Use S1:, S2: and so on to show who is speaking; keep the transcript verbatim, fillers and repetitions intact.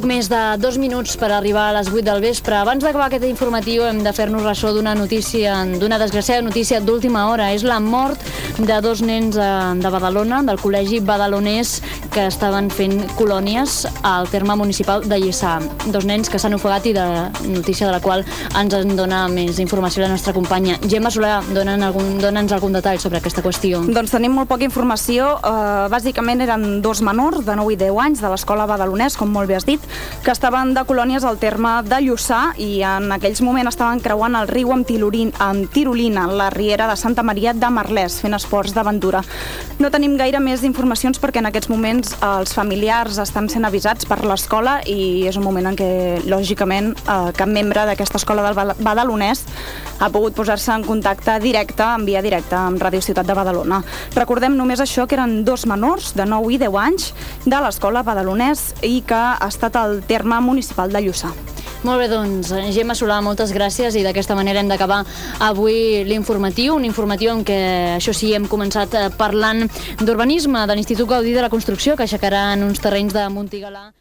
S1: Poc més de dos minuts per arribar a les vuit del vespre. Abans d'acabar aquest informatiu hem de fer-nos ressò d'una notícia, d'una desgraciada notícia d'última hora. És la mort de dos nens de Badalona, del col·legi badalonès, que estaven fent colònies al terme municipal de Lliçà. Dos nens que s'han ofegat i de notícia de la qual ens en dona més informació la nostra companya. Gemma Solà, dona'ns algun, dona'ns algun detall sobre aquesta qüestió.
S2: Doncs tenim molt poca informació. Uh, bàsicament eren dos menors de nou i deu anys de l'escola badalonès, com molt bé has dit, que estaven de colònies al terme de Lluçà i en aquells moments estaven creuant el riu amb, tilorin, amb tirolina, la riera de Santa Maria de Merlès, fent esports d'aventura. No tenim gaire més informacions perquè en aquests moments els familiars estan sent avisats per l'escola i és un moment en què, lògicament, eh, cap membre d'aquesta escola del badalonès ha pogut posar-se en contacte directe, en via directa, amb Ràdio Ciutat de Badalona. Recordem només això, que eren dos menors de nou i deu anys de l'escola badalonès i que ha estat al terme municipal de Lluçà.
S1: Molt bé, doncs, Gemma Solà, moltes gràcies i d'aquesta manera hem d'acabar avui l'informatiu, un informatiu en què, això sí, hem començat parlant d'urbanisme, de l'Institut Gaudí de la Construcció, que aixecaran uns terrenys de Montigalà.